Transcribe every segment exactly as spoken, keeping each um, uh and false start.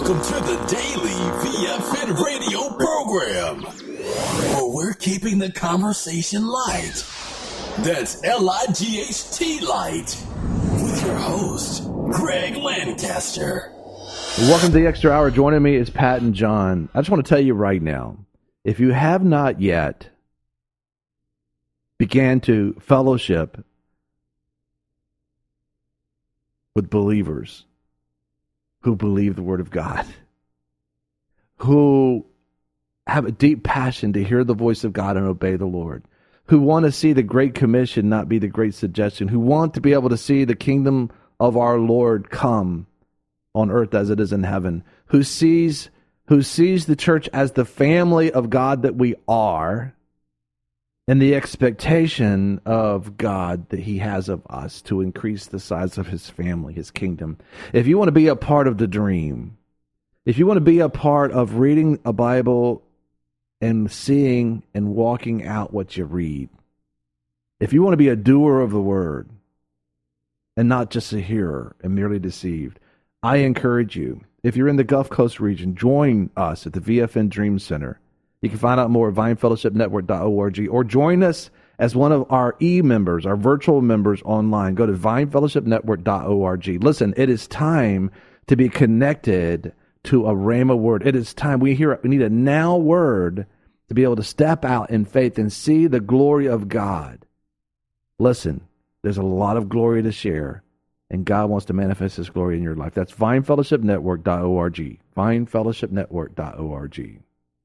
Welcome to the Daily V F N radio program, where we're keeping the conversation light. That's L I G H T light. With your host, Greg Lancaster. Welcome to the Extra Hour. Joining me is Pat and John. I just want to tell you right now, if you have not yet began to fellowship with believers who believe the Word of God, who have a deep passion to hear the voice of God and obey the Lord, who want to see the Great Commission not be the Great Suggestion, who want to be able to see the kingdom of our Lord come on earth as it is in heaven, who sees who sees the church as the family of God that we are, and the expectation of God that he has of us to increase the size of his family, his kingdom. If you want to be a part of the dream, if you want to be a part of reading a Bible and seeing and walking out what you read, if you want to be a doer of the word and not just a hearer and merely deceived, I encourage you, if you're in the Gulf Coast region, join us at the V F N Dream Center. You can find out more at vine fellowship network dot org, or join us as one of our e-members, our virtual members online. Go to vine fellowship network dot org. Listen, it is time to be connected to a Rhema word. It is time. We hear we need a now word to be able to step out in faith and see the glory of God. Listen, there's a lot of glory to share, and God wants to manifest his glory in your life. That's vine fellowship network dot org. vine fellowship network dot org.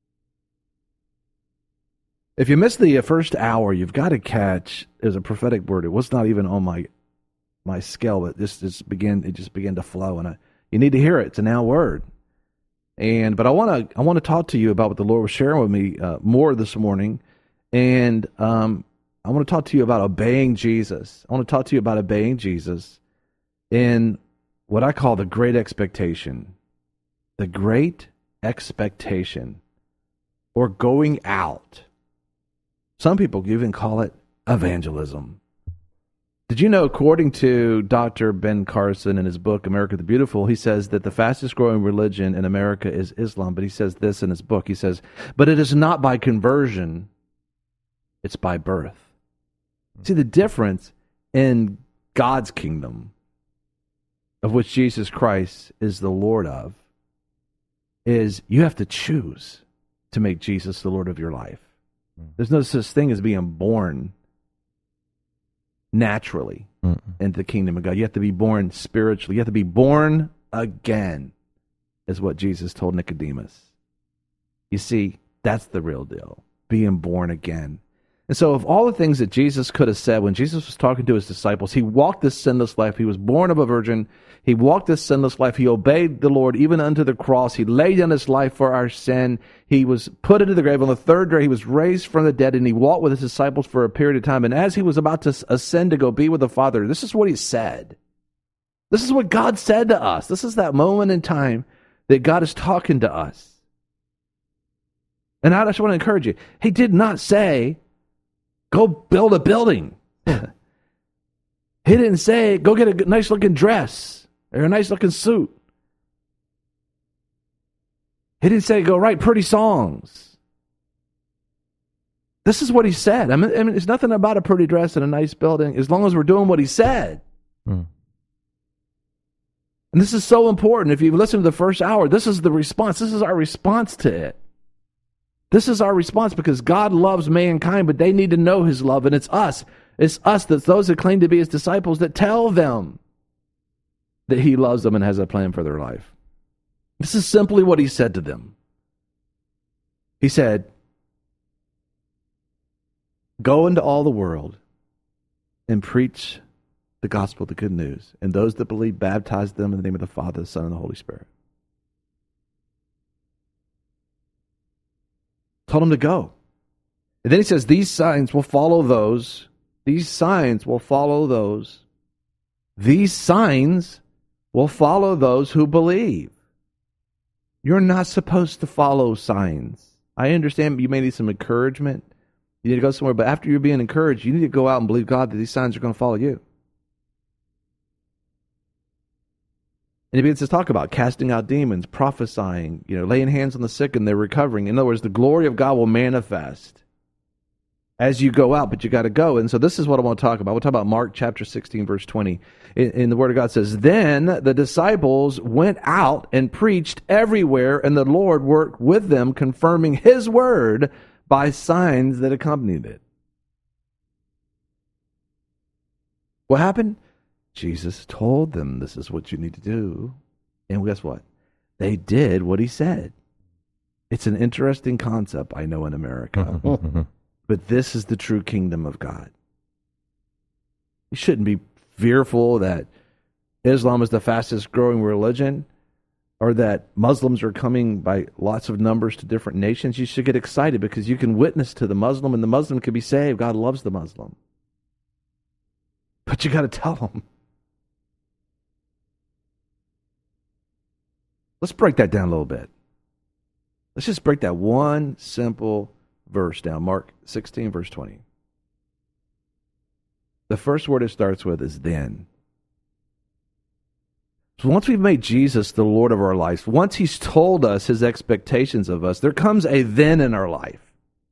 If you missed the first hour, you've got to catch. There's a prophetic word. It was not even on my my scale, but this just began. It just began to flow, and I, you need to hear it. It's a now word. And but I want to I want to talk to you about what the Lord was sharing with me uh, more this morning, and um, I want to talk to you about obeying Jesus. I want to talk to you about obeying Jesus in what I call the great expectation, the great expectation, or going out. Some people even call it evangelism. Did you know, according to Doctor Ben Carson in his book, America the Beautiful, he says that the fastest growing religion in America is Islam, but he says this in his book. He says, but it is not by conversion, it's by birth. See, the difference in God's kingdom, of which Jesus Christ is the Lord of, is you have to choose to make Jesus the Lord of your life. There's no such thing as being born naturally Mm-mm. into the kingdom of God. You have to be born spiritually. You have to be born again, is what Jesus told Nicodemus. You see, that's the real deal, being born again. And so of all the things that Jesus could have said when Jesus was talking to his disciples, he walked this sinless life. He was born of a virgin. He walked this sinless life. He obeyed the Lord even unto the cross. He laid down his life for our sin. He was put into the grave. On the third day, he was raised from the dead, and he walked with his disciples for a period of time. And as he was about to ascend to go be with the Father, this is what he said. This is what God said to us. This is that moment in time that God is talking to us. And I just want to encourage you. He did not say, go build a building. He didn't say, go get a nice looking dress or a nice looking suit. He didn't say, go write pretty songs. This is what he said. I mean, I mean, it's nothing about a pretty dress and a nice building as long as we're doing what he said. Hmm. And this is so important. If you listen to the first hour, this is the response. This is our response to it. This is our response because God loves mankind, but they need to know his love, and it's us. It's us, that's those that claim to be his disciples, that tell them that he loves them and has a plan for their life. This is simply what he said to them. He said, go into all the world and preach the gospel, the good news, and those that believe, baptize them in the name of the Father, the Son, and the Holy Spirit. Told him to go. And then he says, these signs will follow those. These signs will follow those. These signs will follow those who believe. You're not supposed to follow signs. I understand you may need some encouragement. You need to go somewhere, but after you're being encouraged, you need to go out and believe God that these signs are going to follow you. And he begins to talk about casting out demons, prophesying, you know, laying hands on the sick and they're recovering. In other words, the glory of God will manifest as you go out, but you got to go. And so this is what I want to talk about. We'll talk about Mark chapter sixteen, verse twenty. In, in the Word of God says, "Then the disciples went out and preached everywhere, and the Lord worked with them, confirming his word by signs that accompanied it." What happened? Jesus told them, this is what you need to do. And guess what? They did what he said. It's an interesting concept, I know, in America. But this is the true kingdom of God. You shouldn't be fearful that Islam is the fastest growing religion or that Muslims are coming by lots of numbers to different nations. You should get excited because you can witness to the Muslim and the Muslim can be saved. God loves the Muslim. But you got to tell them. Let's break that down a little bit. Let's just break that one simple verse down. Mark sixteen, verse twenty. The first word it starts with is then. So once we've made Jesus the Lord of our lives, once he's told us his expectations of us, there comes a then in our life.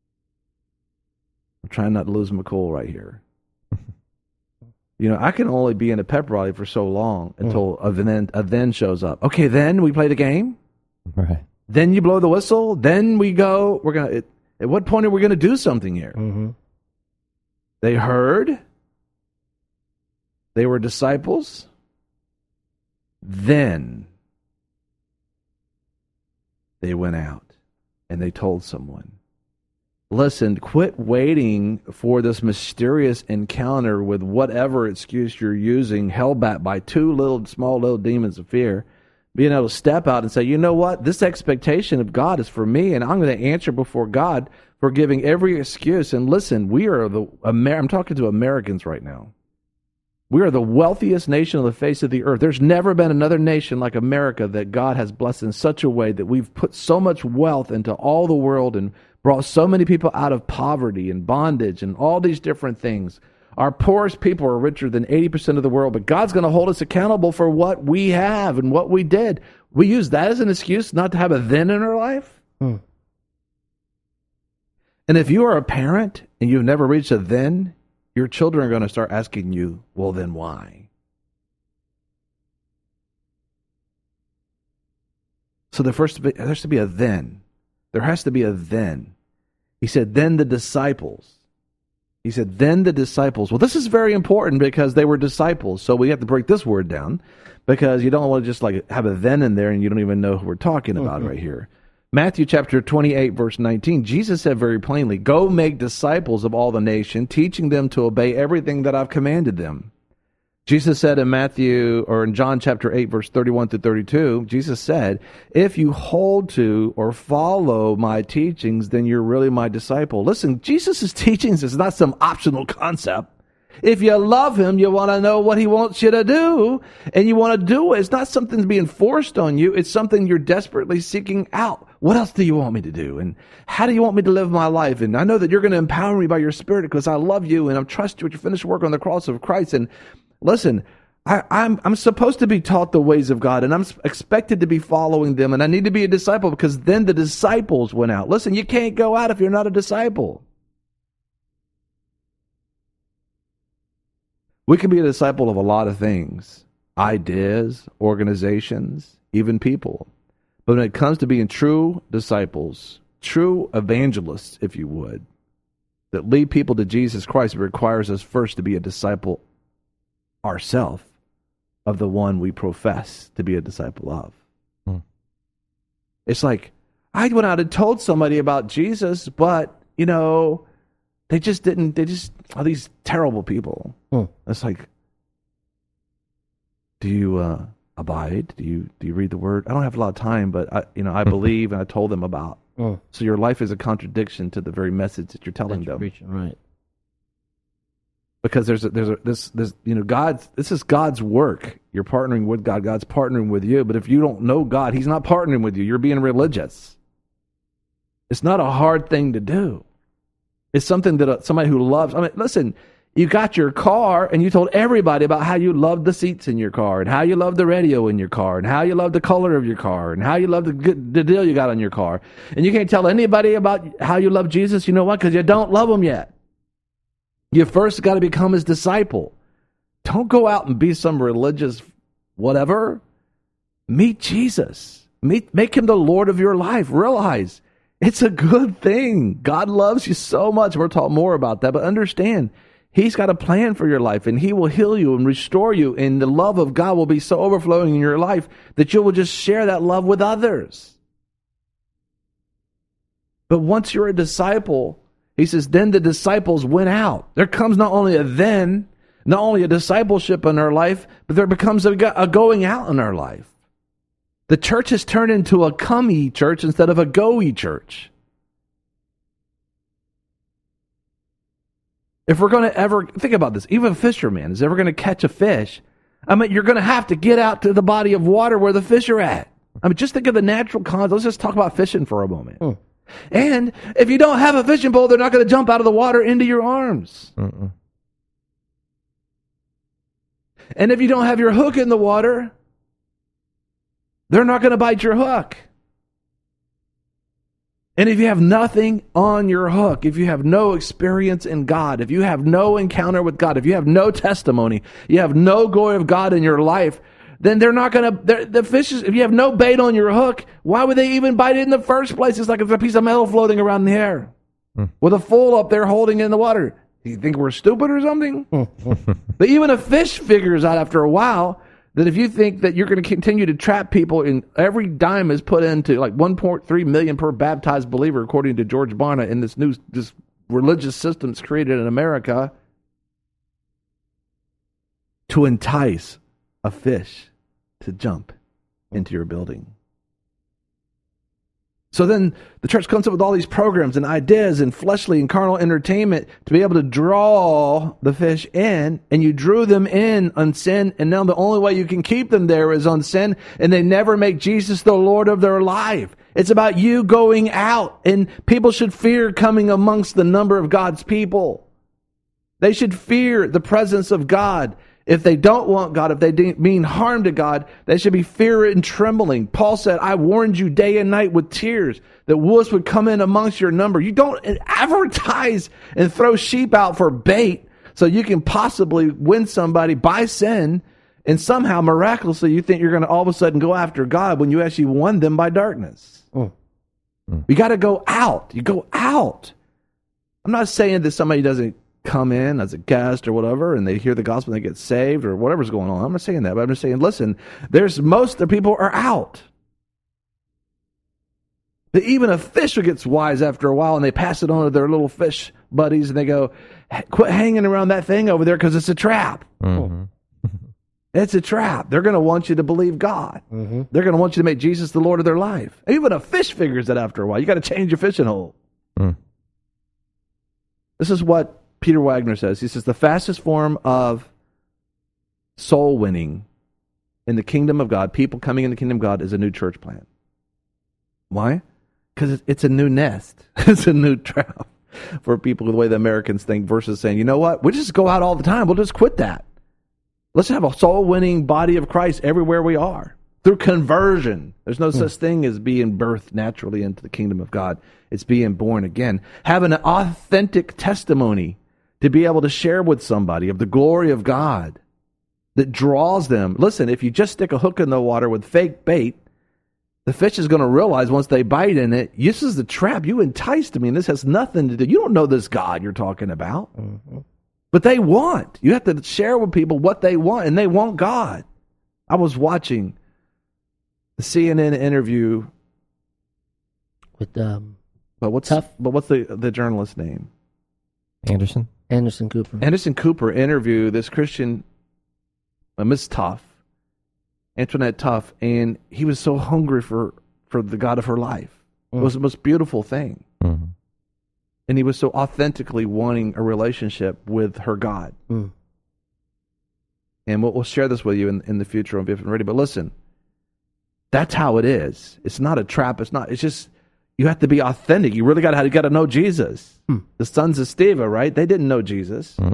I'm trying not to lose my cool right here. You know, I can only be in a pep rally for so long until mm. a, then, a then shows up. Okay, then we play the game. Right. Then you blow the whistle. Then we go. We're gonna. At what point are we going to do something here? Mm-hmm. They heard. They were disciples. Then they went out and they told someone. Listen, quit waiting for this mysterious encounter with whatever excuse you're using, held back by two little, small little demons of fear. Being able to step out and say, you know what? This expectation of God is for me, and I'm going to answer before God for giving every excuse. And listen, we are the, Amer- I'm talking to Americans right now. We are the wealthiest nation on the face of the earth. There's never been another nation like America that God has blessed in such a way that we've put so much wealth into all the world and brought so many people out of poverty and bondage and all these different things. Our poorest people are richer than eighty percent of the world, but God's going to hold us accountable for what we have and what we did. We use that as an excuse not to have a then in our life. Hmm. And if you are a parent and you've never reached a then, your children are going to start asking you, well, then why? So there, first, there has to be a then. There has to be a then. He said, then the disciples. He said, then the disciples. Well, this is very important because they were disciples. So we have to break this word down because you don't want to just like have a then in there and you don't even know who we're talking about mm-hmm. right here. Matthew chapter twenty-eight, verse nineteen, Jesus said very plainly, go make disciples of all the nation, teaching them to obey everything that I've commanded them. Jesus said in Matthew, or in John chapter eight, verse thirty-one through thirty-two, Jesus said, if you hold to or follow my teachings, then you're really my disciple. Listen, Jesus' teachings is not some optional concept. If you love him, you want to know what he wants you to do, and you want to do it. It's not something being forced on you. It's something you're desperately seeking out. What else do you want me to do? And how do you want me to live my life? And I know that you're going to empower me by your Spirit because I love you, and I trust you with your finished work on the cross of Christ. And listen, I, I'm I'm supposed to be taught the ways of God, and I'm expected to be following them, and I need to be a disciple because then the disciples went out. Listen, you can't go out if you're not a disciple. We can be a disciple of a lot of things, ideas, organizations, even people. But when it comes to being true disciples, true evangelists, if you would, that lead people to Jesus Christ, it requires us first to be a disciple ourselves of the one we profess to be a disciple of. Hmm. It's like, I went out and told somebody about Jesus, but, you know, they just didn't, they just are these terrible people. Hmm. It's like, do you uh, abide? Do you do you read the word? I don't have a lot of time, but I, you know, I believe, and I told them about. Hmm. So your life is a contradiction to the very message that you're telling That's them. Preaching, right? Because there's a, there's a, this this you know God's this is God's work. You're partnering with God. God's partnering with you. But if you don't know God, He's not partnering with you. You're being religious. It's not a hard thing to do. It's something that a, somebody who loves. I mean, listen. you got your car and you told everybody about how you loved the seats in your car and how you loved the radio in your car and how you loved the color of your car and how you loved the, good, the deal you got on your car. And you can't tell anybody about how you love Jesus. You know what? Because you don't love him yet. You first got to become his disciple. Don't go out and be some religious whatever. Meet Jesus. Meet, make him the Lord of your life. Realize it's a good thing. God loves you so much. We'll talk more about that, but understand he's got a plan for your life, and he will heal you and restore you, and the love of God will be so overflowing in your life that you will just share that love with others. But once you're a disciple, he says, then the disciples went out. There comes not only a then, not only a discipleship in our life, but there becomes a, a going out in our life. The church has turned into a come-y church instead of a go-y church. If we're going to ever, think about this, even a fisherman is ever going to catch a fish, I mean, you're going to have to get out to the body of water where the fish are at. I mean, just think of the natural cons. Let's just talk about fishing for a moment. Mm. And if you don't have a fishing pole, they're not going to jump out of the water into your arms. Mm-mm. And if you don't have your hook in the water, they're not going to bite your hook. And if you have nothing on your hook, if you have no experience in God, if you have no encounter with God, if you have no testimony, you have no glory of God in your life, then they're not going to, the fishes, if you have no bait on your hook, why would they even bite it in the first place? It's like it's a piece of metal floating around in the air hmm. with a fool up there holding it in the water. Do you think we're stupid or something? But even a fish figures out after a while that if you think that you're going to continue to trap people and every dime is put into like one point three million per baptized believer, according to George Barna, in this new this religious system that's created in America, to entice a fish to jump into your building. So then the church comes up with all these programs and ideas and fleshly and carnal entertainment to be able to draw the fish in, and you drew them in on sin, and now the only way you can keep them there is on sin, and they never make Jesus the Lord of their life. It's about you going out, and people should fear coming amongst the number of God's people. They should fear the presence of God. If they don't want God, if they mean harm to God, they should be fear and trembling. Paul said, I warned you day and night with tears that wolves would come in amongst your number. You don't advertise and throw sheep out for bait so you can possibly win somebody by sin, and somehow miraculously you think you're going to all of a sudden go after God when you actually won them by darkness. Mm. Mm. You got to go out. You go out. I'm not saying that somebody doesn't come in as a guest or whatever, and they hear the gospel and they get saved or whatever's going on. I'm not saying that, but I'm just saying, listen, there's most of the people are out. That even a fish gets wise after a while, and they pass it on to their little fish buddies, and they go, quit hanging around that thing over there because it's a trap. Mm-hmm. It's a trap. They're going to want you to believe God. Mm-hmm. They're going to want you to make Jesus the Lord of their life. Even a fish figures that after a while. You got to change your fishing hole. Mm. This is what Peter Wagner says. He says the fastest form of soul winning in the kingdom of God, people coming in the kingdom of God, is a new church plant. Why? Because it's a new nest. It's a new trap for people the way the Americans think, versus saying, you know what, we just go out all the time. We'll just quit that. Let's have a soul winning body of Christ everywhere we are. Through conversion. There's no such thing as being birthed naturally into the kingdom of God. It's being born again. Having an authentic testimony to be able to share with somebody of the glory of God that draws them. Listen, if you just stick a hook in the water with fake bait, the fish is going to realize once they bite in it, this is the trap. You enticed me, and this has nothing to do. You don't know this God you're talking about. Mm-hmm. But they want. You have to share with people what they want, and they want God. I was watching the C N N interview with um, but what's Tough. But what's the the journalist's name? Anderson. Anderson Cooper. Anderson Cooper interviewed this Christian, uh, Miss Tough, Antoinette Tough, and he was so hungry for, for the God of her life. Mm. It was the most beautiful thing. Mm-hmm. And he was so authentically wanting a relationship with her God. Mm. And we'll, we'll share this with you in, in the future on B F M Radio. But listen, that's how it is. It's not a trap. It's not. It's just, you have to be authentic. You really got to got to know Jesus. Hmm. The sons of Steva, right? They didn't know Jesus. Mm-hmm.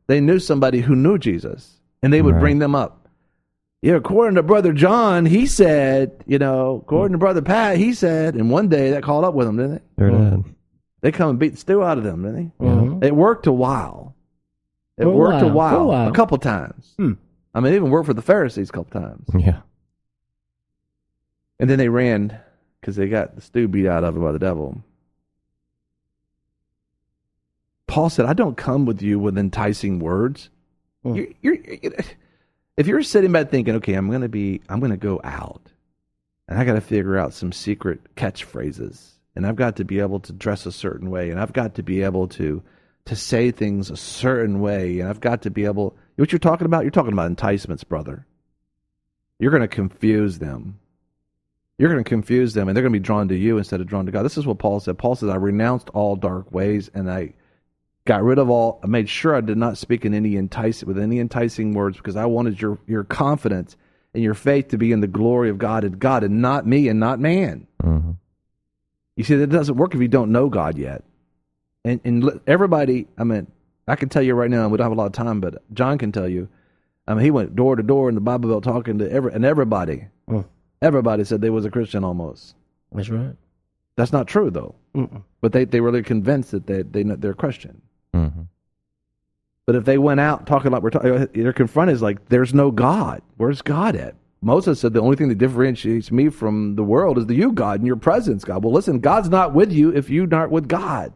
They knew somebody who knew Jesus, and they would Right. bring them up. Yeah, according to Brother John, he said, you know, according to Brother Pat, he said, and one day that caught up with them, didn't they? Sure did. They come and beat the stew out of them, didn't they? Mhm. It worked a while. It For a worked a while, while, for a while. a couple times. Hmm. I mean, it even worked for the Pharisees a couple times. Yeah. And then they ran because they got the stew beat out of them by the devil. Paul said, I don't come with you with enticing words. Hmm. You're, you're, you're, if you're sitting back thinking, okay, I'm going to be, I'm going to go out and I got to figure out some secret catchphrases and I've got to be able to dress a certain way and I've got to be able to, to say things a certain way and I've got to be able, what you're talking about? You're talking about enticements, brother. You're going to confuse them. You're going to confuse them and they're going to be drawn to you instead of drawn to God. This is what Paul said. Paul says, I renounced all dark ways and I got rid of all, I made sure I did not speak in any entice with any enticing words because I wanted your, your confidence and your faith to be in the glory of God and God and not me and not man. Mm-hmm. You see, that doesn't work if you don't know God yet. And, and everybody, I mean, I can tell you right now, we don't have a lot of time, but John can tell you, I mean, he went door to door in the Bible Belt talking to every, and everybody, Mm. everybody said they was a Christian almost. That's right. That's not true though. Mm-mm. But they, they really convinced that they, they, they're Christian. Mm-hmm. But if they went out talking like we're talking, they're confronted is like, there's no God. Where's God at? Moses said the only thing that differentiates me from the world is the you, God, and your presence, God. Well, listen, God's not with you if you're not with God.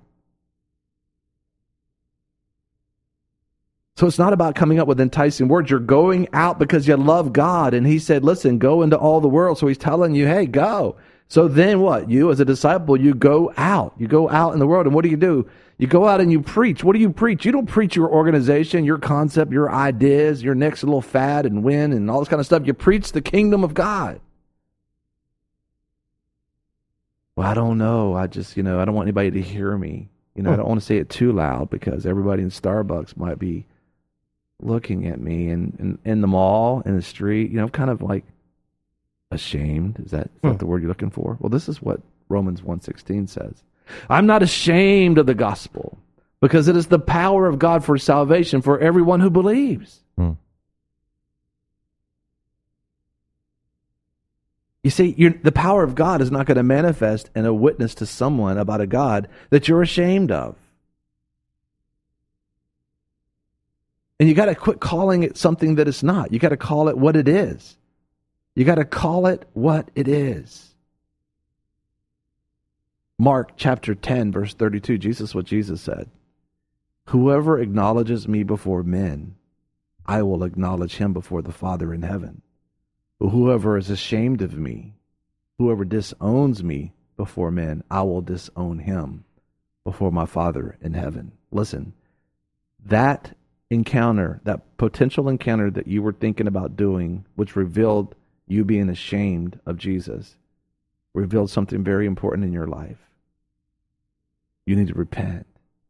So it's not about coming up with enticing words. You're going out because you love God. And he said, listen, go into all the world. So he's telling you, hey, go. So then what? You as a disciple, you go out. You go out in the world. And what do you do? You go out and you preach. What do you preach? You don't preach your organization, your concept, your ideas, your next little fad and win and all this kind of stuff. You preach the kingdom of God. Well, I don't know. I just, you know, I don't want anybody to hear me. You know, I don't want to say it too loud because everybody in Starbucks might be looking at me and in, in the mall, in the street, you know, kind of like ashamed. Is that, is that Hmm. the word you're looking for? Well, this is what Romans one sixteen says. I'm not ashamed of the gospel because it is the power of God for salvation for everyone who believes. Hmm. You see, you're, the power of God is not going to manifest in a witness to someone about a God that you're ashamed of. And you got to quit calling it something that it's not. You got to call it what it is. You got to call it what it is. Mark chapter ten, verse thirty-two, Jesus, what Jesus said. Whoever acknowledges me before men, I will acknowledge him before the Father in heaven. But whoever is ashamed of me, whoever disowns me before men, I will disown him before my Father in heaven. Listen, that encounter, that potential encounter that you were thinking about doing, which revealed you being ashamed of Jesus, revealed something very important in your life. You need to repent.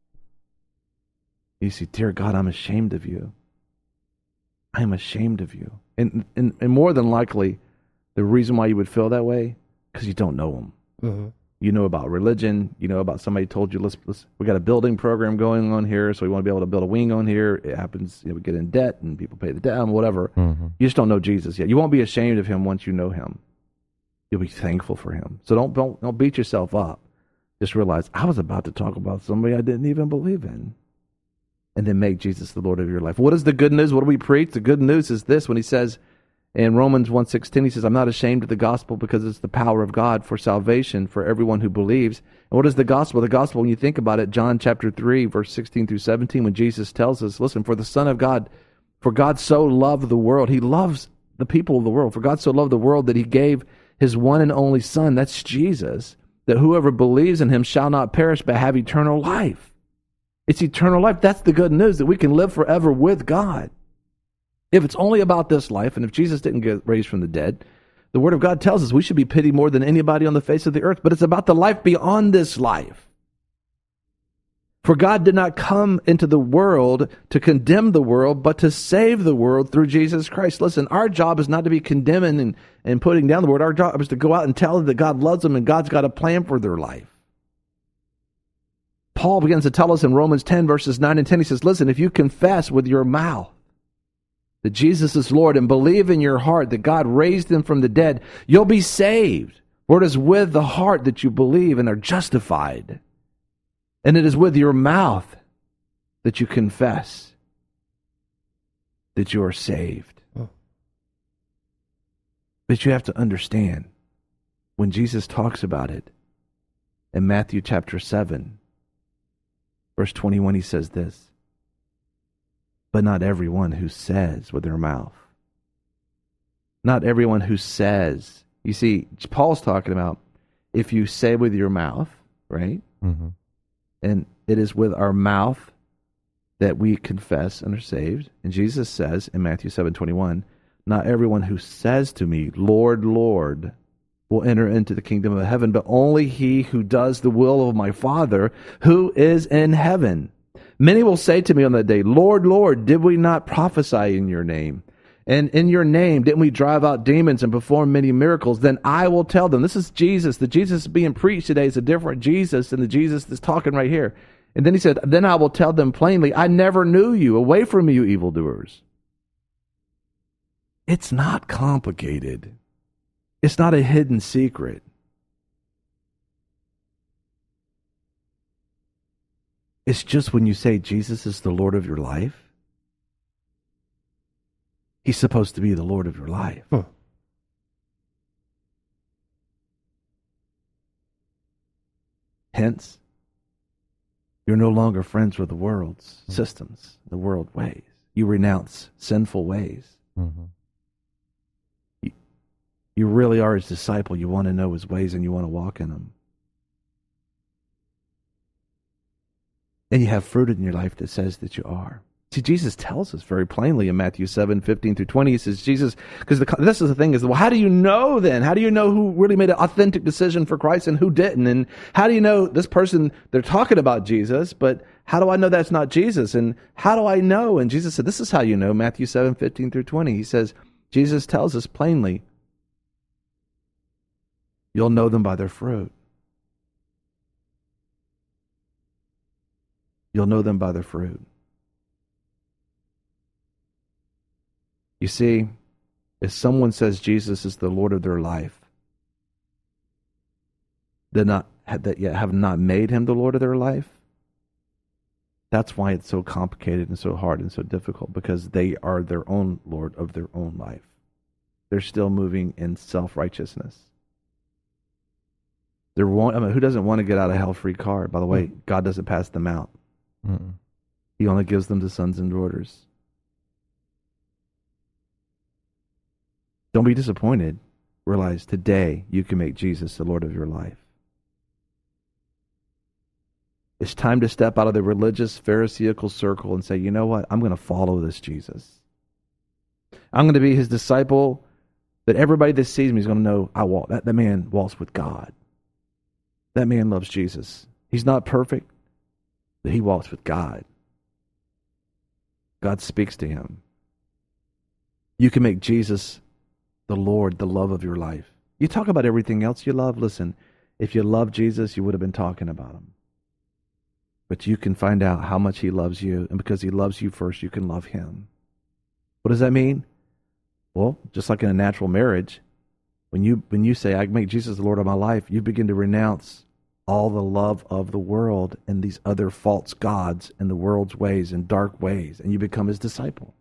You see, dear God, I'm ashamed of you. I am ashamed of you. And, and, and more than likely, the reason why you would feel that way, because you don't know him. Mm-hmm. You know about religion. You know about somebody told you, let's, let's, we got a building program going on here, so we want to be able to build a wing on here. It happens, you know, we get in debt and people pay the debt and whatever. Mm-hmm. You just don't know Jesus yet. You won't be ashamed of him once you know him. You'll be thankful for him. So don't, don't, don't beat yourself up. Just realize, I was about to talk about somebody I didn't even believe in. And then make Jesus the Lord of your life. What is the good news? What do we preach? The good news is this, when he says in Romans one sixteen, he says, I'm not ashamed of the gospel because it's the power of God for salvation for everyone who believes. And what is the gospel? The gospel, when you think about it, John chapter three, verse sixteen through seventeen, when Jesus tells us, listen, for the Son of God, for God so loved the world. He loves the people of the world. For God so loved the world that he gave his one and only Son, that's Jesus, that whoever believes in him shall not perish but have eternal life. It's eternal life. That's the good news, that we can live forever with God. If it's only about this life, and if Jesus didn't get raised from the dead, the Word of God tells us we should be pitied more than anybody on the face of the earth. But it's about the life beyond this life. For God did not come into the world to condemn the world, but to save the world through Jesus Christ. Listen, our job is not to be condemning and, and putting down the word. Our job is to go out and tell them that God loves them and God's got a plan for their life. Paul begins to tell us in Romans ten, verses nine and ten, he says, listen, if you confess with your mouth that Jesus is Lord and believe in your heart that God raised him from the dead, you'll be saved. For it is with the heart that you believe and are justified. And it is with your mouth that you confess that you are saved. Oh. But you have to understand, when Jesus talks about it in Matthew chapter seven, verse twenty-one, he says this, but not everyone who says with their mouth. Not everyone who says. You see, Paul's talking about if you say with your mouth, right? Mm-hmm. And it is with our mouth that we confess and are saved. And Jesus says in Matthew seven twenty-one, not everyone who says to me, Lord, Lord, will enter into the kingdom of heaven, but only he who does the will of my Father who is in heaven. Many will say to me on that day, Lord, Lord, did we not prophesy in your name? And in your name, didn't we drive out demons and perform many miracles? Then I will tell them. This is Jesus. The Jesus being preached today is a different Jesus than the Jesus that's talking right here. And then he said, then I will tell them plainly, I never knew you. Away from me, you evildoers. It's not complicated. It's not a hidden secret. It's just when you say Jesus is the Lord of your life, he's supposed to be the Lord of your life. Huh. Hence, you're no longer friends with the world's mm-hmm. systems, the world ways. You renounce sinful ways. Mm-hmm. You, you really are his disciple. You want to know his ways and you want to walk in them. And you have fruit in your life that says that you are. See, Jesus tells us very plainly in Matthew seven, fifteen through twenty, he says, Jesus, because this is the thing is, well, how do you know then? How do you know who really made an authentic decision for Christ and who didn't? And how do you know this person, they're talking about Jesus, but how do I know that's not Jesus? And how do I know? And Jesus said, this is how you know, Matthew seven, fifteen through twenty. He says, Jesus tells us plainly, you'll know them by their fruit. You'll know them by their fruit. You see, if someone says Jesus is the Lord of their life, that not that yet have not made him the Lord of their life, that's why it's so complicated and so hard and so difficult, because they are their own Lord of their own life. They're still moving in self-righteousness. They're want, I mean, who doesn't want to get out of hell-free car? By the way, mm. God doesn't pass them out. Mm-mm. He only gives them to sons and daughters. Don't be disappointed. Realize today you can make Jesus the Lord of your life. It's time to step out of the religious Pharisaical circle and say, you know what? I'm going to follow this Jesus. I'm going to be his disciple, that everybody that sees me is going to know I walk. That, that man walks with God. That man loves Jesus. He's not perfect, but he walks with God. God speaks to him. You can make Jesus the Lord, the love of your life. You talk about everything else you love. Listen, if you love Jesus, you would have been talking about him. But you can find out how much he loves you, and because he loves you first, you can love him. What does that mean? Well, just like in a natural marriage, when you when you say, I make Jesus the Lord of my life, you begin to renounce all the love of the world and these other false gods and the world's ways and dark ways, and you become his disciple.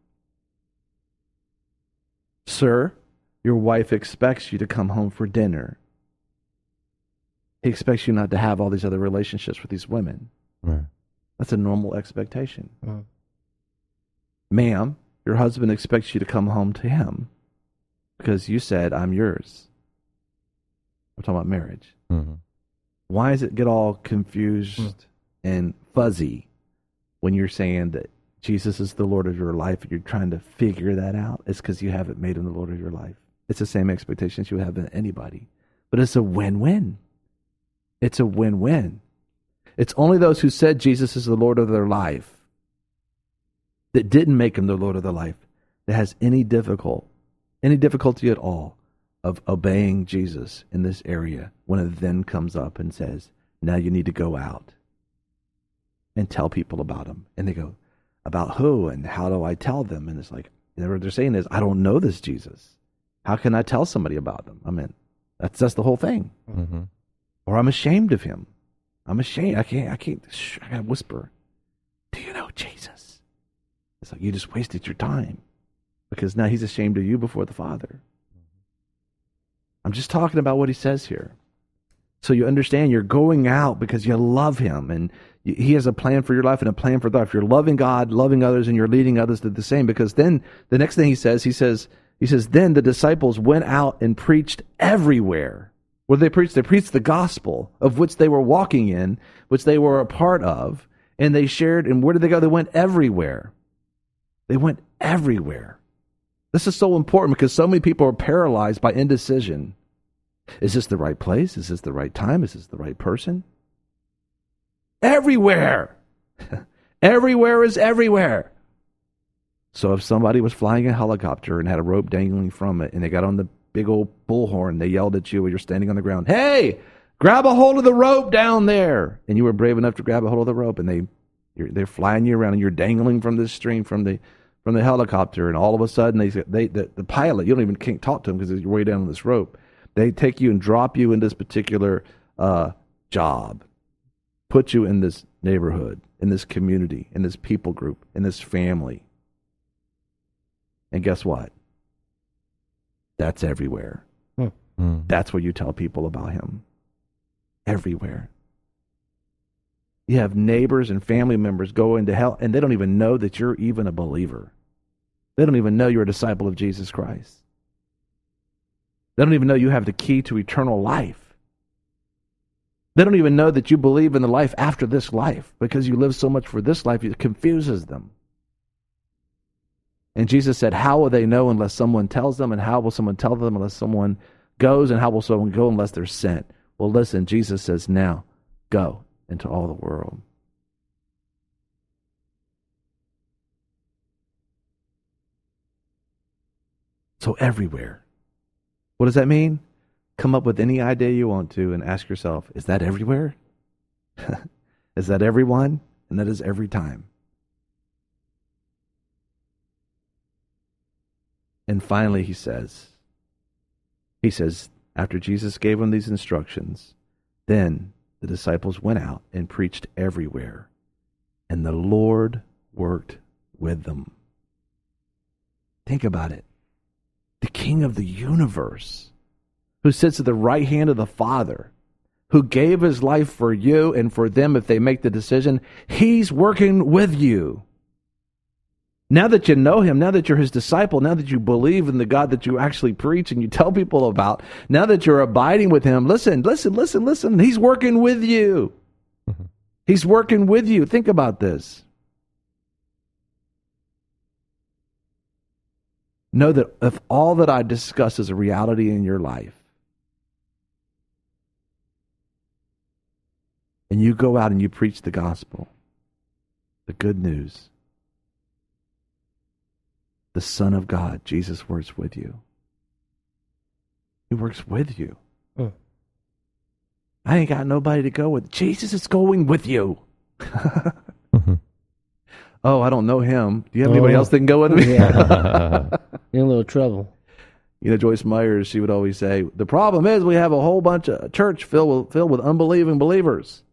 Sir, your wife expects you to come home for dinner. He expects you not to have all these other relationships with these women. Right. That's a normal expectation. Right. Ma'am, your husband expects you to come home to him because you said, I'm yours. We're talking about marriage. Mm-hmm. Why does it get all confused mm. and fuzzy when you're saying that Jesus is the Lord of your life and you're trying to figure that out? It's because you haven't made him the Lord of your life. It's the same expectations you would have in anybody. But it's a win-win. It's a win-win. It's only those who said Jesus is the Lord of their life that didn't make him the Lord of their life that has any difficult, any difficulty at all of obeying Jesus in this area when it then comes up and says, now you need to go out. and tell people about him. And they go, about who and how do I tell them? And it's like, what they're saying is, I don't know this Jesus. How can I tell somebody about them? I mean, that's that's the whole thing. Mm-hmm. Or I'm ashamed of him. I'm ashamed. I can't, I can't, shh, I gotta whisper, do you know Jesus? It's like, you just wasted your time because now he's ashamed of you before the Father. I'm just talking about what he says here. So you understand you're going out because you love him and he has a plan for your life and a plan for life. You're loving God, loving others, and you're leading others to the same. Because then the next thing he says, he says, he says, then the disciples went out and preached everywhere. What did they preach? They preached the gospel of which they were walking in, which they were a part of, and they shared. And where did they go? They went everywhere. They went everywhere. This is so important because so many people are paralyzed by indecision. Is this the right place? Is this the right time? Is this the right person? Everywhere. Everywhere is everywhere. So if somebody was flying a helicopter and had a rope dangling from it and they got on the big old bullhorn, they yelled at you while you're standing on the ground, hey, grab a hold of the rope down there. And you were brave enough to grab a hold of the rope and they, you're, they're flying you around and you're dangling from this string from the from the helicopter. And all of a sudden, they, they the, the pilot, you don't even can't talk to him because you're way down on this rope. They take you and drop you in this particular uh, job, put you in this neighborhood, in this community, in this people group, in this family. And guess what? That's everywhere. Hmm. Mm. That's where you tell people about him. Everywhere. You have neighbors and family members go into hell, and they don't even know that you're even a believer. They don't even know you're a disciple of Jesus Christ. They don't even know you have the key to eternal life. They don't even know that you believe in the life after this life because you live so much for this life, it confuses them. And Jesus said, how will they know unless someone tells them? And how will someone tell them unless someone goes? And how will someone go unless they're sent? Well, listen, Jesus says, now go into all the world. So everywhere. What does that mean? Come up with any idea you want to and ask yourself, is that everywhere? Is that everyone? And that is every time. And finally, he says, he says, after Jesus gave them these instructions, then the disciples went out and preached everywhere, and the Lord worked with them. Think about it. The King of the universe, who sits at the right hand of the Father, who gave his life for you and for them if they make the decision, he's working with you. Now that you know him, now that you're his disciple, now that you believe in the God that you actually preach and you tell people about, now that you're abiding with him, listen, listen, listen, listen, he's working with you. Mm-hmm. He's working with you. Think about this. Know that if all that I discuss is a reality in your life, and you go out and you preach the gospel, the good news, the Son of God, Jesus, works with you. He works with you. Mm. I ain't got nobody to go with. Jesus is going with you. Mm-hmm. Oh, I don't know him. Do you have anybody Oh. else that can go with me? Yeah. In a little trouble. You know, Joyce Myers, she would always say, the problem is we have a whole bunch of church filled with, filled with unbelieving believers.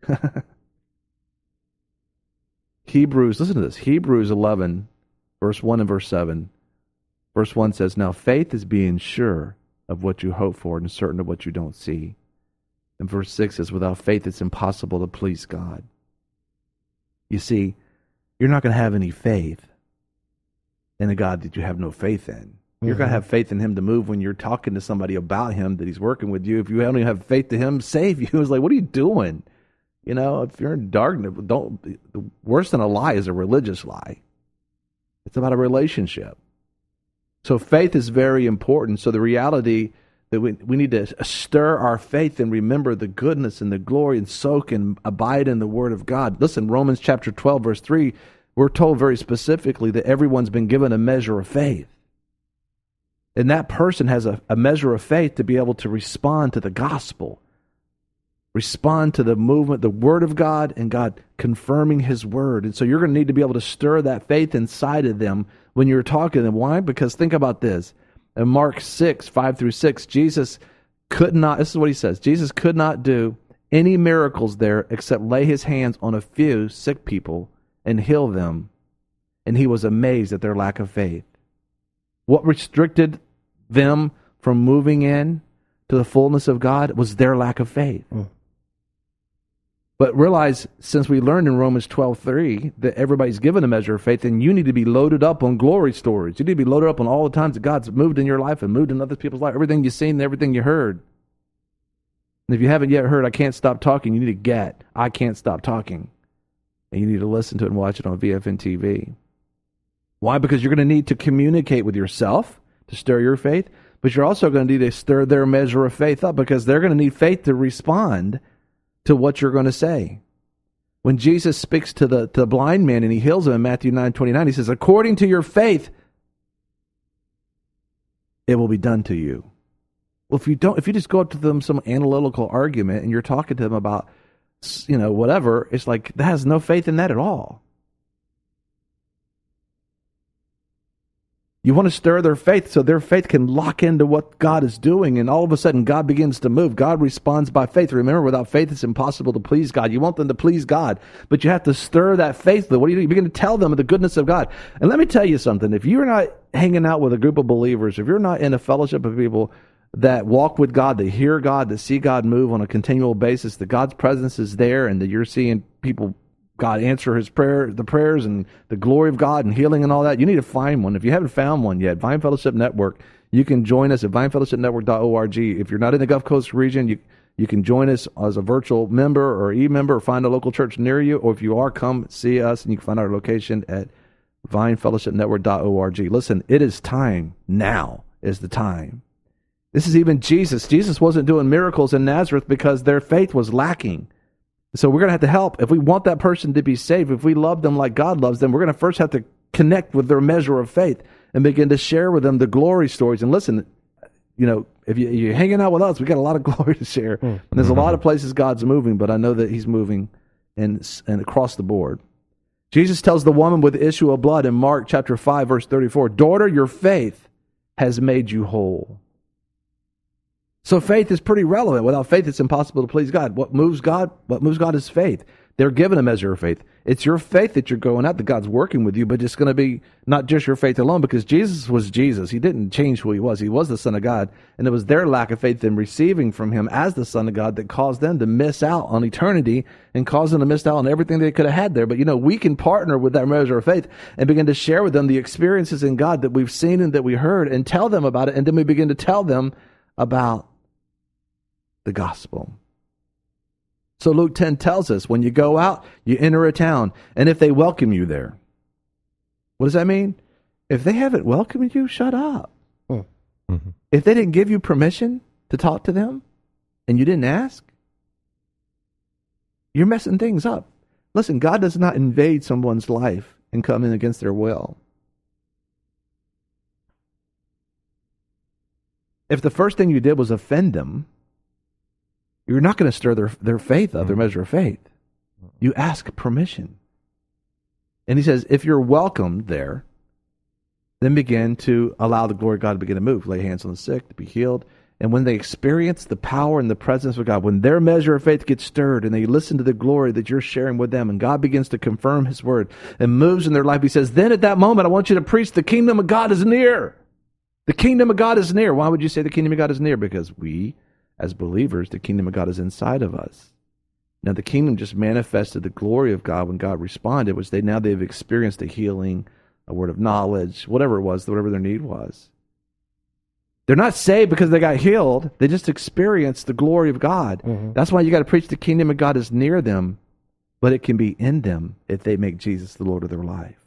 Hebrews, listen to this. Hebrews eleven, verse one and verse seven. Verse one says, now faith is being sure of what you hope for and certain of what you don't see. And verse six says, without faith it's impossible to please God. You see, you're not going to have any faith in a God that you have no faith in. You're Mm-hmm. going to have faith in him to move when you're talking to somebody about him, that he's working with you. If you don't even have faith to him save you, it's like, what are you doing? You know, if you're in darkness, don't. Worse than a lie is a religious lie. It's about a relationship. So faith is very important. So the reality that we we need to stir our faith and remember the goodness and the glory and soak and abide in the Word of God. Listen, Romans chapter twelve, verse three, we're told very specifically that everyone's been given a measure of faith. And that person has a, a measure of faith to be able to respond to the gospel. Respond to the movement, the Word of God, and God confirming His Word. And so you're going to need to be able to stir that faith inside of them when you're talking to them. Why? Because think about this. In Mark six, five through six, Jesus could not, this is what He says, Jesus could not do any miracles there except lay His hands on a few sick people and heal them. And He was amazed at their lack of faith. What restricted them from moving in to the fullness of God was their lack of faith. Mm. But realize, since we learned in Romans twelve three that everybody's given a measure of faith, and you need to be loaded up on glory stories. You need to be loaded up on all the times that God's moved in your life and moved in other people's life, everything you've seen and everything you heard. And if you haven't yet heard I Can't Stop Talking, you need to get I Can't Stop Talking. And you need to listen to it and watch it on V F N T V. Why? Because you're going to need to communicate with yourself to stir your faith, but you're also going to need to stir their measure of faith up, because they're going to need faith to respond to what you're going to say. When Jesus speaks to the, to the blind man and He heals him in Matthew nine twenty-nine, He says, according to your faith, it will be done to you. Well, if you don't, if you just go up to them some analytical argument and you're talking to them about, you know, whatever, it's like, that has no faith in that at all. You want to stir their faith so their faith can lock into what God is doing, and all of a sudden God begins to move. God responds by faith. Remember, without faith it's impossible to please God. You want them to please God, but you have to stir that faith. What do you do? You begin to tell them of the goodness of God. And let me tell you something. If you're not hanging out with a group of believers, if you're not in a fellowship of people that walk with God, that hear God, that see God move on a continual basis, that God's presence is there, and that you're seeing people, God answer His prayer, the prayers and the glory of God and healing and all that, you need to find one. If you haven't found one yet, Vine Fellowship Network, you can join us at vine fellowship network dot org. If you're not in the Gulf Coast region, you you can join us as a virtual member or e-member, or find a local church near you. Or if you are, come see us, and you can find our location at vine fellowship network dot org. Listen, it is time. Now is the time. This is even Jesus. Jesus wasn't doing miracles in Nazareth because their faith was lacking. So we're going to have to help. If we want that person to be saved, if we love them like God loves them, we're going to first have to connect with their measure of faith and begin to share with them the glory stories. And listen, you know, if you, you're hanging out with us, we got a lot of glory to share. Mm. And there's a lot of places God's moving, but I know that He's moving and, and across the board. Jesus tells the woman with the issue of blood in Mark chapter five, verse thirty-four, daughter, your faith has made you whole. So faith is pretty relevant. Without faith, it's impossible to please God. What moves God? What moves God is faith. They're given a measure of faith. It's your faith that you're going out, that God's working with you, but it's going to be not just your faith alone, because Jesus was Jesus. He didn't change who He was. He was the Son of God, and it was their lack of faith in receiving from Him as the Son of God that caused them to miss out on eternity and caused them to miss out on everything they could have had there. But, you know, we can partner with that measure of faith and begin to share with them the experiences in God that we've seen and that we heard, and tell them about it, and then we begin to tell them about the gospel. So Luke ten tells us, when you go out, you enter a town, and if they welcome you there. What does that mean? If they haven't welcomed you, shut up. Mm-hmm. If they didn't give you permission to talk to them, and you didn't ask, you're messing things up. Listen, God does not invade someone's life and come in against their will. If the first thing you did was offend them, you're not going to stir their, their faith up, their measure of faith. You ask permission. And He says, if you're welcomed there, then begin to allow the glory of God to begin to move. Lay hands on the sick to be healed. And when they experience the power and the presence of God, when their measure of faith gets stirred and they listen to the glory that you're sharing with them, and God begins to confirm His word and moves in their life, He says, then at that moment, I want you to preach the kingdom of God is near. The kingdom of God is near. Why would you say the kingdom of God is near? Because we, as believers, the kingdom of God is inside of us. Now, the kingdom just manifested the glory of God when God responded, which they now they've experienced a healing, a word of knowledge, whatever it was, whatever their need was. They're not saved because they got healed. They just experienced the glory of God. Mm-hmm. That's why you got to preach the kingdom of God is near them, but it can be in them if they make Jesus the Lord of their life.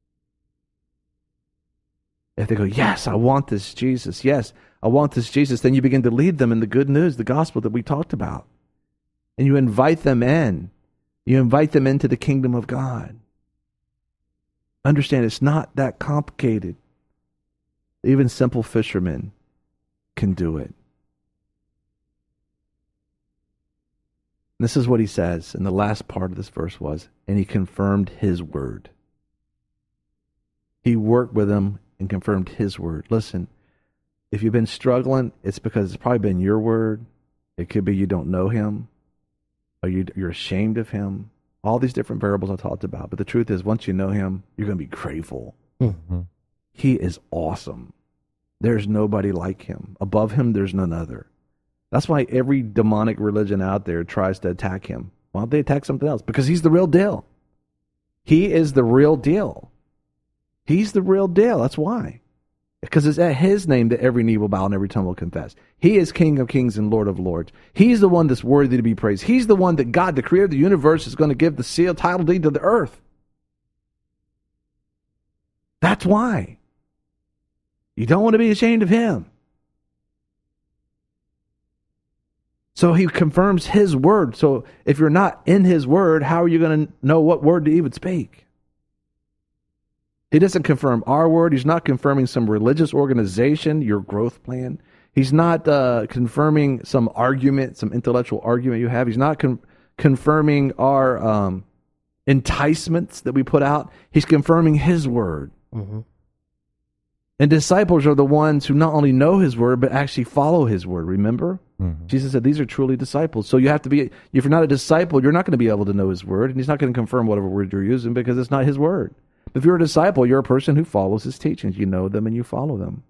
If they go, yes, I want this Jesus. Yes, I want this Jesus. Then you begin to lead them in the good news, the gospel that we talked about. And you invite them in. You invite them into the kingdom of God. Understand, it's not that complicated. Even simple fishermen can do it. This is what he says, and the last part of this verse was, and he confirmed his word. He worked with them and confirmed his word. Listen, if you've been struggling, it's because it's probably been your word. It could be you don't know him, or you, you're ashamed of him. All these different variables I talked about. But the truth is, once you know him, you're going to be grateful. Mm-hmm. He is awesome. There's nobody like him. Above him, there's none other. That's why every demonic religion out there tries to attack him. Why don't they attack something else? Because he's the real deal. He is the real deal. He's the real deal. That's why. Because it's at his name that every knee will bow and every tongue will confess. He is King of kings and Lord of lords. He's the one that's worthy to be praised. He's the one that God, the creator of the universe, is going to give the seal title deed to the earth. That's why. You don't want to be ashamed of him. So he confirms his word. So if you're not in his word, how are you going to know what word to even speak? He doesn't confirm our word. He's not confirming some religious organization, your growth plan. He's not uh, confirming some argument, some intellectual argument you have. He's not con- confirming our um, enticements that we put out. He's confirming his word. Mm-hmm. And disciples are the ones who not only know his word, but actually follow his word. Remember? Mm-hmm. Jesus said, these are truly disciples. So you have to be, if you're not a disciple, you're not going to be able to know his word. And he's not going to confirm whatever word you're using because it's not his word. If you're a disciple, you're a person who follows his teachings. You know them and you follow them.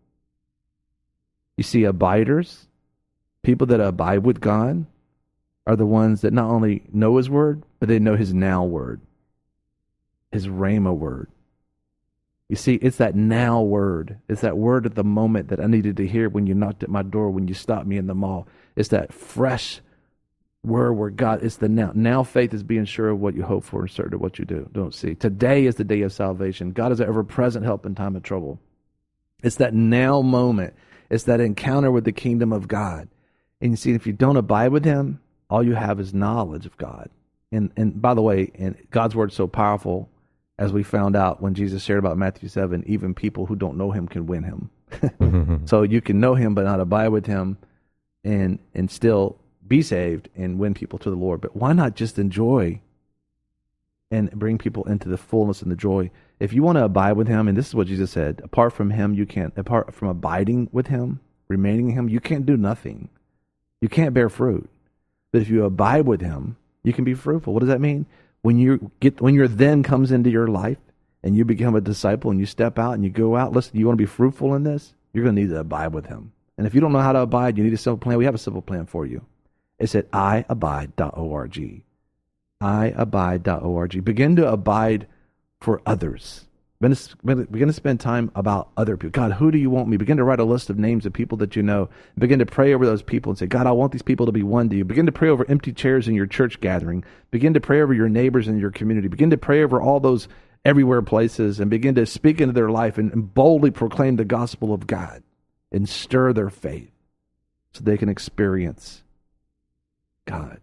You see, abiders, people that abide with God, are the ones that not only know his word, but they know his now word, his rhema word. You see, it's that now word. It's that word at the moment that I needed to hear when you knocked at my door, when you stopped me in the mall. It's that fresh word where God, it's the now. Now faith is being sure of what you hope for and certain of what you do, don't see. Today is the day of salvation. God is an ever-present help in time of trouble. It's that now moment. It's that encounter with the kingdom of God. And you see, if you don't abide with him, all you have is knowledge of God. And and by the way, and God's word is so powerful, as we found out when Jesus shared about Matthew seven, even people who don't know him can win him. Mm-hmm. So you can know him but not abide with him and and still be saved and win people to the Lord. But why not just enjoy and bring people into the fullness and the joy? If you want to abide with him, and this is what Jesus said, apart from him, you can't, apart from abiding with him, remaining in him, you can't do nothing. You can't bear fruit. But if you abide with him, you can be fruitful. What does that mean? When you get, when your then comes into your life and you become a disciple and you step out and you go out, listen, you want to be fruitful in this? You're going to need to abide with him. And if you don't know how to abide, you need a simple plan. We have a simple plan for you. It's at i abide dot org. i abide dot org. Begin to abide for others. Begin to, begin to spend time about other people. God, who do you want me? Begin to write a list of names of people that you know. Begin to pray over those people and say, God, I want these people to be one to you. Begin to pray over empty chairs in your church gathering. Begin to pray over your neighbors in your community. Begin to pray over all those everywhere places and begin to speak into their life and, and boldly proclaim the gospel of God and stir their faith so they can experience God.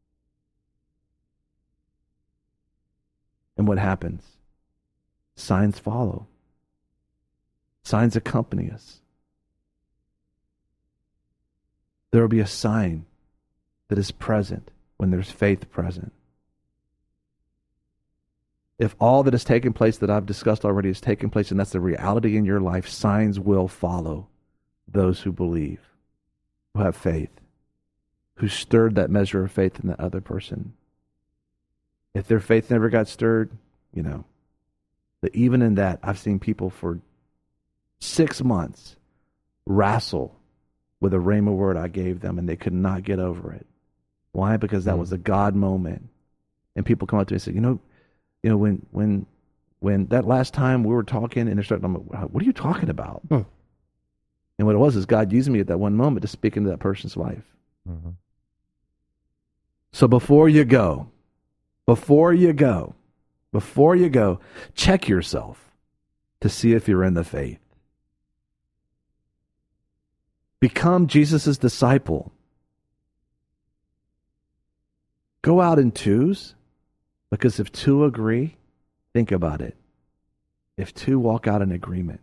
And what happens? Signs follow. Signs accompany us. There will be a sign that is present when there's faith present. If all that has taken place that I've discussed already has taken place, and that's the reality in your life, signs will follow those who believe, who have faith, who stirred that measure of faith in the other person. If their faith never got stirred, you know, but even in that, I've seen people for six months wrestle with a rhema word I gave them, and they could not get over it. Why? Because that mm-hmm. was a God moment. And people come up to me and say, you know, you know, when when when that last time we were talking, and they're starting, I'm like, what are you talking about? Mm. And what it was is God used me at that one moment to speak into that person's life. Mm-hmm. So before you go, before you go, Before you go, check yourself to see if you're in the faith. Become Jesus' disciple. Go out in twos, because if two agree, think about it. If two walk out in agreement.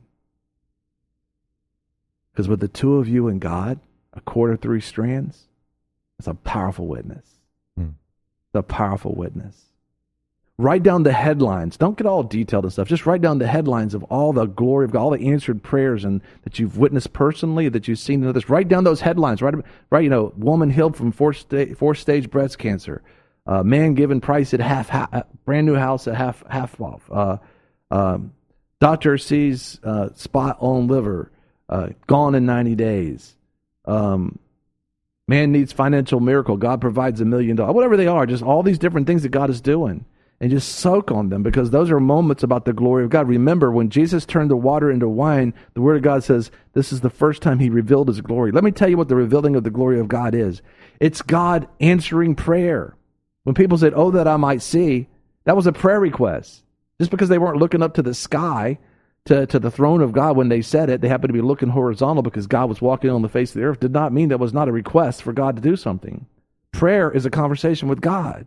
Because with the two of you and God, a cord of three strands, it's a powerful witness. Hmm. The powerful witness. Write down the headlines. Don't get all detailed and stuff. Just write down the headlines of all the glory of God, all the answered prayers and that you've witnessed personally, that you've seen in others. Write down those headlines. Write, write you know, woman healed from fourth stage, fourth stage breast cancer. Uh, man given price at half, half, brand new house at half half off. Uh, um, doctor sees uh, spot on liver, uh, gone in ninety days. Um, man needs financial miracle. God provides a million dollars. Whatever they are, just all these different things that God is doing. And just soak on them, because those are moments about the glory of God. Remember, when Jesus turned the water into wine, the Word of God says this is the first time he revealed his glory. Let me tell you what the revealing of the glory of God is. It's God answering prayer. When people said, oh, that I might see, that was a prayer request. Just because they weren't looking up to the sky, to, to the throne of God when they said it, they happened to be looking horizontal because God was walking on the face of the earth, did not mean that was not a request for God to do something. Prayer is a conversation with God.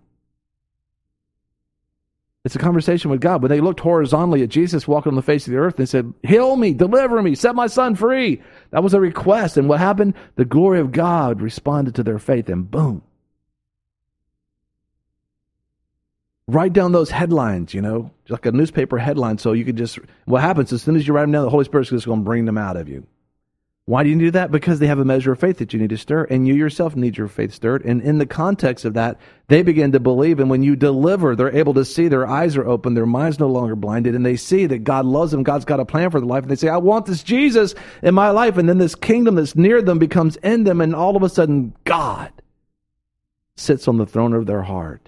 It's a conversation with God. When they looked horizontally at Jesus walking on the face of the earth and said, heal me, deliver me, set my son free. That was a request. And what happened? The glory of God responded to their faith, and boom. Write down those headlines, you know, like a newspaper headline, so you could just, what happens as soon as you write them down, the Holy Spirit's just going to bring them out of you. Why do you do that? Because they have a measure of faith that you need to stir, and you yourself need your faith stirred. And in the context of that, they begin to believe, and when you deliver, they're able to see, their eyes are open, their mind's no longer blinded, and they see that God loves them, God's got a plan for their life, and they say, I want this Jesus in my life, and then this kingdom that's near them becomes in them, and all of a sudden, God sits on the throne of their heart.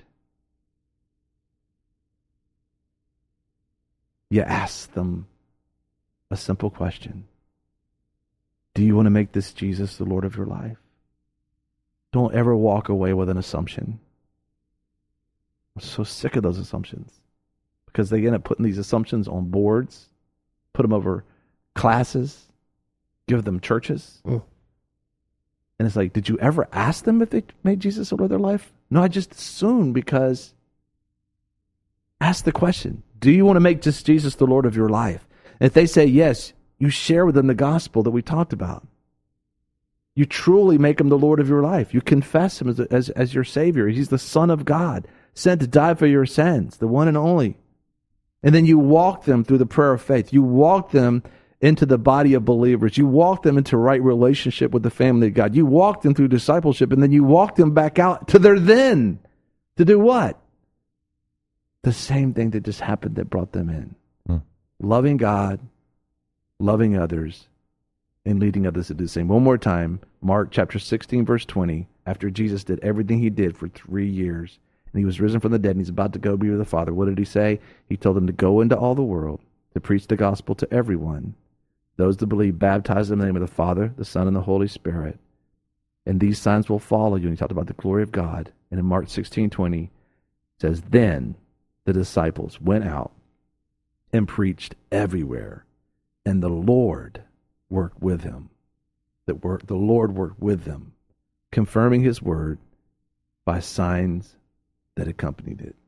You ask them a simple question. Do you want to make this Jesus the Lord of your life? Don't ever walk away with an assumption. I'm so sick of those assumptions, because they end up putting these assumptions on boards, put them over classes, give them churches. Mm. And it's like, did you ever ask them if they made Jesus the Lord of their life? No, I just assumed, because ask the question, do you want to make this Jesus the Lord of your life? And if they say yes, you share with them the gospel that we talked about. You truly make him the Lord of your life. You confess him as, as, as your Savior. He's the Son of God, sent to die for your sins, the one and only. And then you walk them through the prayer of faith. You walk them into the body of believers. You walk them into right relationship with the family of God. You walk them through discipleship, and then you walk them back out to their then. To do what? The same thing that just happened that brought them in. Hmm. Loving God, loving others, and leading others to do the same. One more time, Mark chapter sixteen, verse twenty, after Jesus did everything he did for three years, and he was risen from the dead, and he's about to go be with the Father, what did he say? He told them to go into all the world, to preach the gospel to everyone. Those that believe, baptize them in the name of the Father, the Son, and the Holy Spirit. And these signs will follow you. And he talked about the glory of God. And in Mark sixteen, twenty, it says, then the disciples went out and preached everywhere, and the Lord worked with him. That work, the Lord worked with them, confirming his word by signs that accompanied it.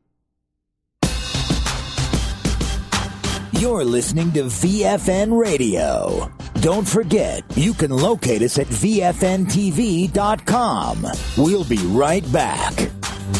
You're listening to V F N Radio. Don't forget, you can locate us at V F N T V dot com. We'll be right back.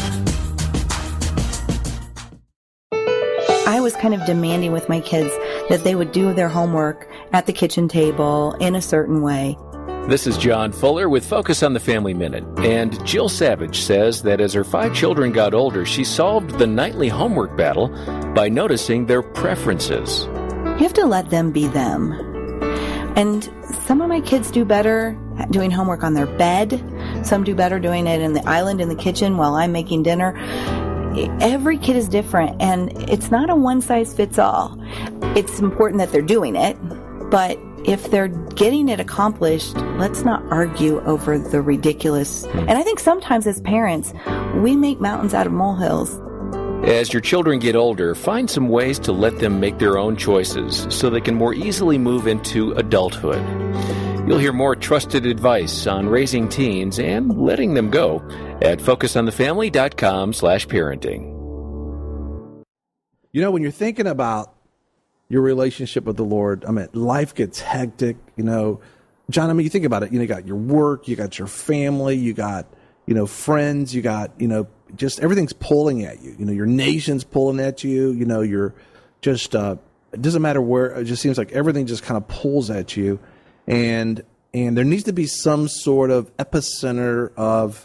I was kind of demanding with my kids that they would do their homework at the kitchen table in a certain way. This is John Fuller with Focus on the Family Minute. And Jill Savage says that as her five children got older, she solved the nightly homework battle by noticing their preferences. You have to let them be them. And some of my kids do better doing homework on their bed. Some do better doing it in the island in the kitchen while I'm making dinner. Every kid is different, and it's not a one-size-fits-all. It's important that they're doing it, but if they're getting it accomplished, let's not argue over the ridiculous. And I think sometimes as parents, we make mountains out of molehills. As your children get older, find some ways to let them make their own choices so they can more easily move into adulthood. You'll hear more trusted advice on raising teens and letting them go at focus on the family dot com slash parenting. You know, when you're thinking about your relationship with the Lord, I mean, life gets hectic, you know. John, I mean, you think about it, you know, you got your work, you got your family, you got, you know, friends, you got, you know, just everything's pulling at you. You know, your nation's pulling at you. You know, you're just, uh, it doesn't matter where, it just seems like everything just kind of pulls at you. And, and there needs to be some sort of epicenter of,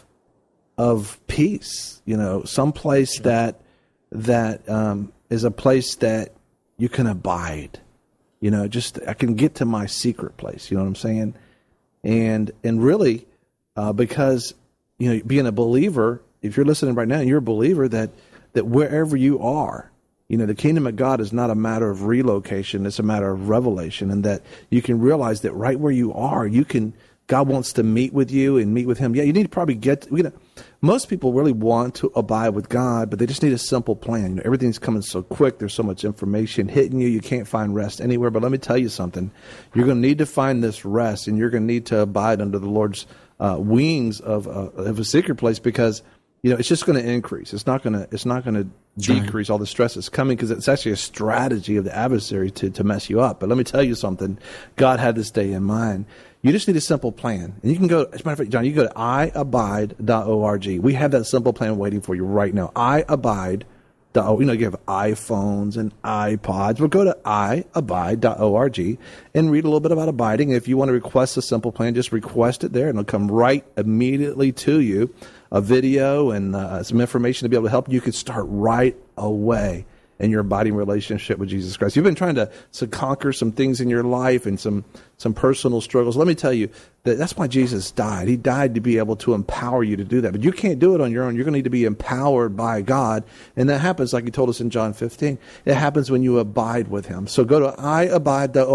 of peace, you know, some place that, that, um, is a place that you can abide, you know, just, I can get to my secret place. You know what I'm saying? And, and really, uh, because, you know, being a believer, if you're listening right now and you're a believer, that, that wherever you are, you know, the kingdom of God is not a matter of relocation. It's a matter of revelation, and that you can realize that right where you are, you can, God wants to meet with you and meet with him. Yeah, you need to probably get, you know, most people really want to abide with God, but they just need a simple plan. You know, everything's coming so quick. There's so much information hitting you. You can't find rest anywhere. But let me tell you something. You're going to need to find this rest, and you're going to need to abide under the Lord's uh, wings of, uh, of a secret place, because, you know, it's just going to increase. It's not going to, it's not going to decrease all the stress that's coming, because it's actually a strategy of the adversary to, to mess you up. But let me tell you something. God had this day in mind. You just need a simple plan. And you can go, as a matter of fact, John, you go to i abide dot org. We have that simple plan waiting for you right now. i abide dot org. You know, you have iPhones and iPods. Well, go to i abide dot org and read a little bit about abiding. If you want to request a simple plan, just request it there, and it'll come right immediately to you. A video and uh, some information to be able to help you. You can start right away in your abiding relationship with Jesus Christ. You've been trying to, to conquer some things in your life and some, some personal struggles. Let me tell you that that's why Jesus died. He died to be able to empower you to do that. But you can't do it on your own. You're going to need to be empowered by God. And that happens, like he told us in John fifteen. It happens when you abide with him. So go to i abide dot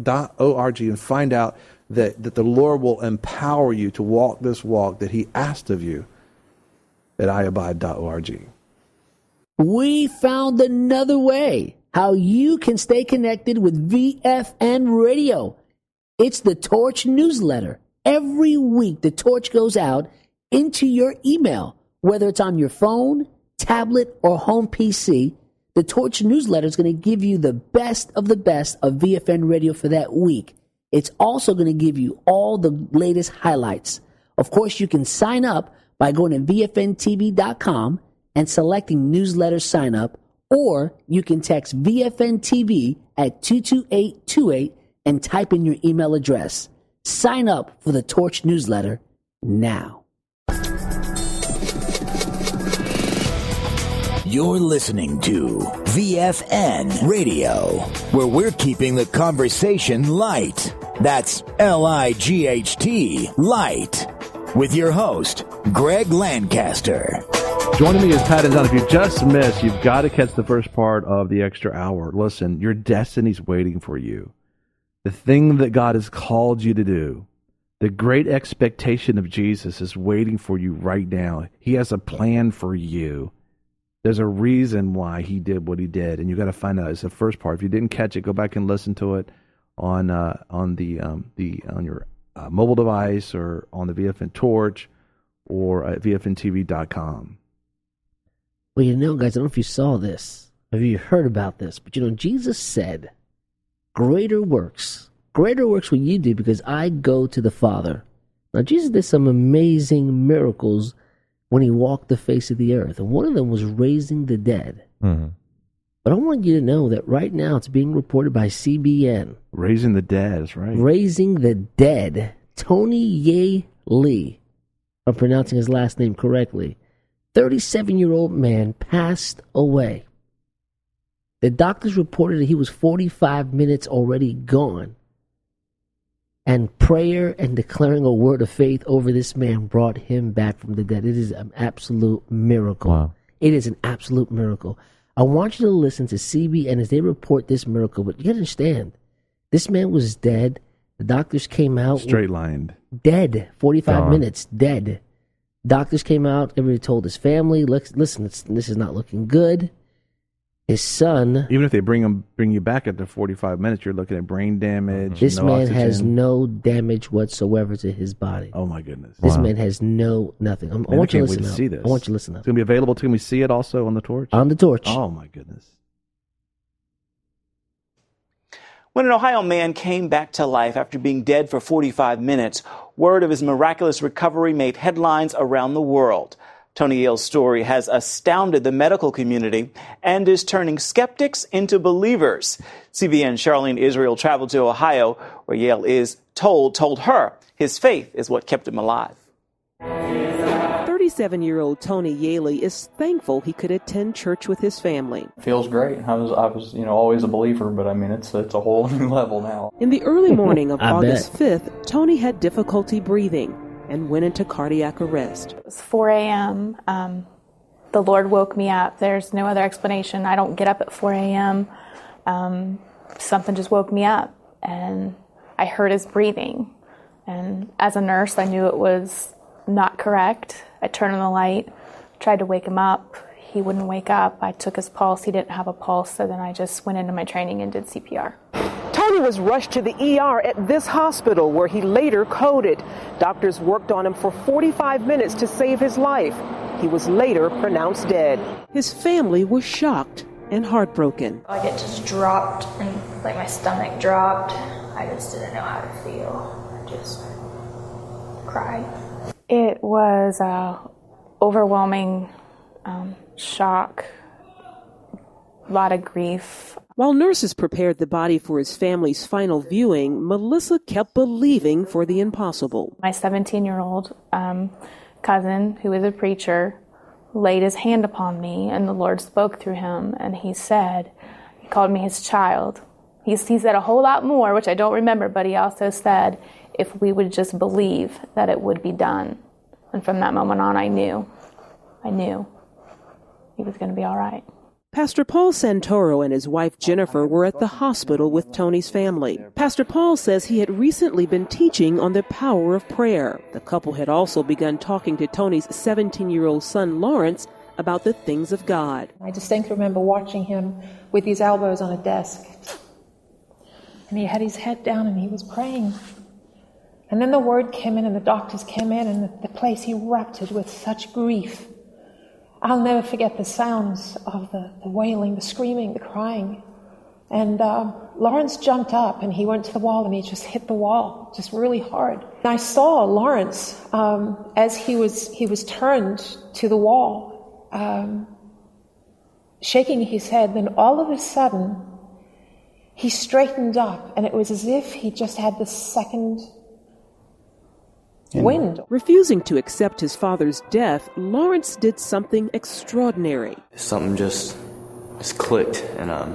org and find out that, that the Lord will empower you to walk this walk that he asked of you at i abide dot org. We found another way how you can stay connected with V F N Radio. It's the Torch newsletter. Every week, the Torch goes out into your email, whether it's on your phone, tablet, or home P C. The Torch newsletter is going to give you the best of the best of V F N Radio for that week. It's also going to give you all the latest highlights. Of course, you can sign up by going to V F N T V dot com and selecting newsletter sign up, or you can text V F N T V at two two eight two eight and type in your email address. Sign up for the Torch newsletter now. You're listening to V F N Radio, where we're keeping the conversation light. That's L I G H T, light. With your host, Greg Lancaster. Joining me is Pat and Don. If you just missed, you've got to catch the first part of the extra hour. Listen, your destiny's waiting for you. The thing that God has called you to do, the great expectation of Jesus is waiting for you right now. He has a plan for you. There's a reason why he did what he did, and you got to find out. It's the first part. If you didn't catch it, go back and listen to it on uh, on the um, the on your uh, mobile device or on the V F N Torch or at V F N T V dot com. Well, you know, guys, I don't know if you saw this, or if you heard about this, but you know, Jesus said, greater works, greater works will you do because I go to the Father. Now, Jesus did some amazing miracles when he walked the face of the earth, and one of them was raising the dead. Mm-hmm. But I want you to know that right now it's being reported by C B N. Raising the dead, that's right. Raising the dead. Tony Ye Lee, if I'm pronouncing his last name correctly, thirty-seven-year-old man passed away. The doctors reported that he was forty-five minutes already gone. And prayer and declaring a word of faith over this man brought him back from the dead. It is an absolute miracle. Wow. It is an absolute miracle. I want you to listen to C B N as they report this miracle. But you understand, this man was dead. The doctors came out. Straight lined. Dead. forty-five Gone. minutes. Dead. Doctors came out. Everybody told his family, listen, it's, this is not looking good. His son. Even if they bring him, bring you back after forty-five minutes, you're looking at brain damage. This no man oxygen. has no damage whatsoever to his body. Oh my goodness! This Wow. man has no nothing. I'm, Man, I want I you to can't wait listen to up. see this. I want you to listen up. It's gonna be available. Can we see it also on the Torch? On the Torch. Oh my goodness! When an Ohio man came back to life after being dead for forty-five minutes, Word of his miraculous recovery made headlines around the world. Tony Yale's story has astounded the medical community and is turning skeptics into believers. C B N's Charlene Israel traveled to Ohio, where Yale is told, told her his faith is what kept him alive. thirty-seven-year-old Tony Yale is thankful he could attend church with his family. Feels great. I was, I was, you know, always a believer, but I mean, it's it's a whole new level now. In the early morning of August fifth, Tony had difficulty breathing and went into cardiac arrest. It was four a.m. Um, the Lord woke me up. There's no other explanation. I don't get up at four a.m. Um, something just woke me up, and I heard his breathing. And as a nurse, I knew it was not correct. I turned on the light, tried to wake him up. He wouldn't wake up. I took his pulse. He didn't have a pulse, so then I just went into my training and did C P R. Tony was rushed to the E R at this hospital, where he later coded. Doctors worked on him for forty-five minutes to save his life. He was later pronounced dead. His family was shocked and heartbroken. Like it just dropped, and like my stomach dropped. I just didn't know how to feel. I just cried. It was a overwhelming um, shock, a lot of grief. While nurses prepared the body for his family's final viewing, Melissa kept believing for the impossible. My seventeen-year-old um, cousin, who is a preacher, laid his hand upon me, and the Lord spoke through him, and he said, he called me his child. He, he said a whole lot more, which I don't remember, but he also said, if we would just believe that it would be done. And from that moment on, I knew, I knew he was going to be all right. Pastor Paul Santoro and his wife Jennifer were at the hospital with Tony's family. Pastor Paul says he had recently been teaching on the power of prayer. The couple had also begun talking to Tony's seventeen-year-old son Lawrence about the things of God. I distinctly remember watching him with his elbows on a desk. And he had his head down and he was praying. And then the word came in and the doctors came in and the, the place erupted with such grief. I'll never forget the sounds of the, the wailing, the screaming, the crying. And uh, Lawrence jumped up and he went to the wall and he just hit the wall, just really hard. And I saw Lawrence um, as he was he was turned to the wall, um, shaking his head. Then all of a sudden, he straightened up, and it was as if he just had the second wind. Refusing to accept his father's death, Lawrence did something extraordinary. Something just just clicked, and um,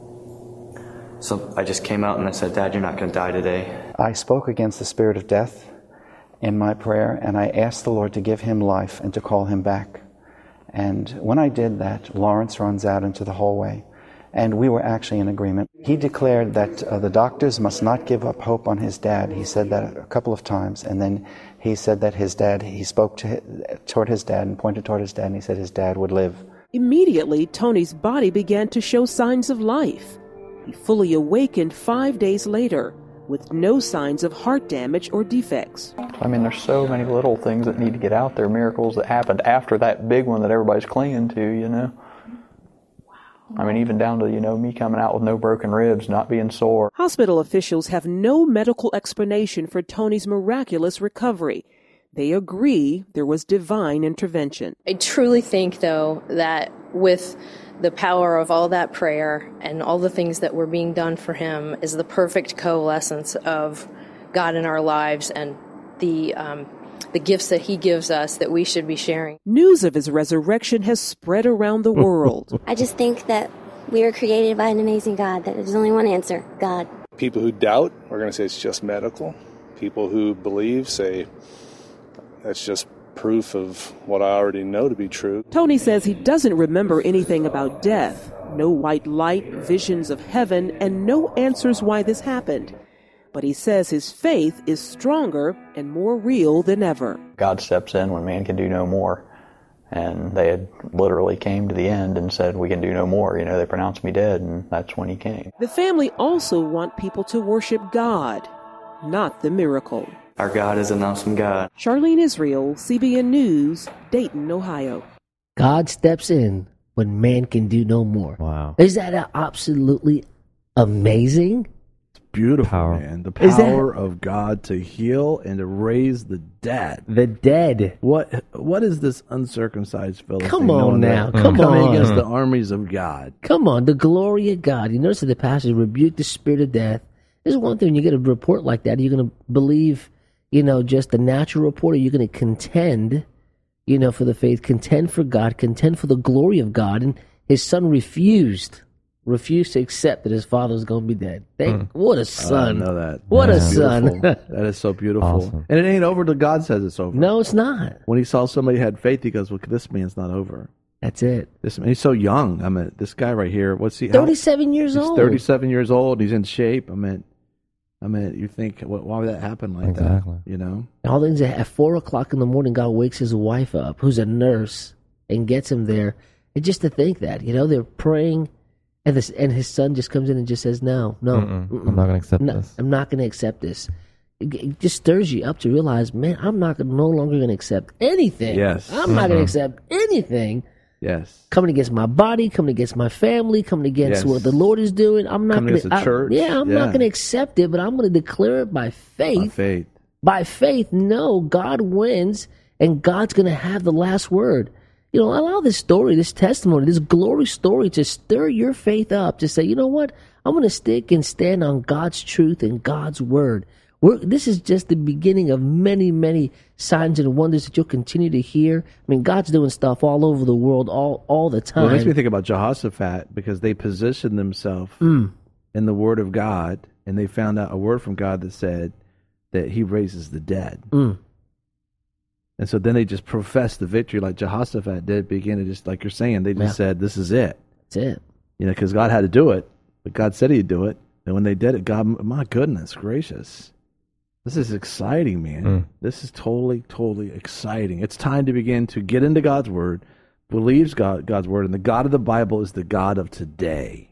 so I just came out and I said, Dad, you're not going to die today. I spoke against the spirit of death in my prayer, and I asked the Lord to give him life and to call him back. And when I did that, Lawrence runs out into the hallway, and we were actually in agreement. He declared that uh, the doctors must not give up hope on his dad. He said that a couple of times, and then he said that his dad, he spoke to his, toward his dad and pointed toward his dad, and he said his dad would live. Immediately, Tony's body began to show signs of life. He fully awakened five days later, with no signs of heart damage or defects. I mean, there's so many little things that need to get out there, miracles that happened after that big one that everybody's clinging to, you know. I mean, even down to, you know, me coming out with no broken ribs, not being sore. Hospital officials have no medical explanation for Tony's miraculous recovery. They agree there was divine intervention. I truly think, though, that with the power of all that prayer and all the things that were being done for him is the perfect coalescence of God in our lives and the um, the gifts that he gives us that we should be sharing. News of his resurrection has spread around the world. I just think that we are created by an amazing God, that there's only one answer, God. People who doubt are going to say it's just medical. People who believe say that's just proof of what I already know to be true. Tony says he doesn't remember anything about death, no white light, visions of heaven, and no answers why this happened. But he says his faith is stronger and more real than ever. God steps in when man can do no more. And they had literally came to the end and said, we can do no more. You know, they pronounced me dead, and that's when he came. The family also want people to worship God, not the miracle. Our God is an awesome God. Charlene Israel, C B N News, Dayton, Ohio. God steps in when man can do no more. Wow. Is that absolutely amazing? beautiful, Power. man. The Is that- power of God to heal and to raise the dead. The dead. What What is this uncircumcised Philistine? Come on knowing now, that- come coming on. against the armies of God. Come on, the glory of God. You notice that the passage rebuke the spirit of death. There's one thing when you get a report like that, you're going to believe, you know, just the natural report, or you're going to contend, you know, for the faith, contend for God, contend for the glory of God. And his son refused, refused to accept that his father was going to be dead. Thank, What a son. I know that. What a That's son. beautiful. That is so beautiful. Awesome. And it ain't over till God says it's over. No, it's not. When he saw somebody had faith, he goes, well, this man's not over. That's it. This man, he's so young. I mean, this guy right here, what's he? how- thirty-seven years he's old. thirty-seven years old. He's in shape. I mean, I mean, you think, what, why would that happen like Exactly. that? You know? All things at four o'clock in the morning, God wakes his wife up, who's a nurse, and gets him there. And just to think that, you know, they're praying, and this, and his son just comes in and just says, "No, no, Mm-mm. mm-mm. I'm not going to accept No, this. I'm not going to accept this." It, it just stirs you up to realize, man, I'm not gonna, no longer going to accept anything. Yes. I'm not going to accept anything. Yes. Coming against my body, coming against my family, coming against Yes. what the Lord is doing. I'm not Coming going against the church. Yeah, I'm not Yeah. going to accept it, but I'm going to declare it by faith. By faith. By faith, no, God wins, and God's going to have the last word. You know, allow this story, this testimony, this glory story to stir your faith up, to say, you know what? I'm going to stick and stand on God's truth and God's word. We're, this is just the beginning of many, many signs and wonders that you'll continue to hear. I mean, God's doing stuff all over the world all, all the time. Well, it makes me think about Jehoshaphat, because they positioned themselves Mm. in the Word of God, and they found out a word from God that said that he raises the dead. Mm. And so then they just professed the victory like Jehoshaphat did, begin to just, like you're saying, they just Yeah. said, this is it. That's it. You know, because God had to do it, but God said he'd do it. And when they did it, God, my goodness gracious. This is exciting, man. Mm. This is totally, totally exciting. It's time to begin to get into God's Word, believes God, God's Word, and the God of the Bible is the God of today.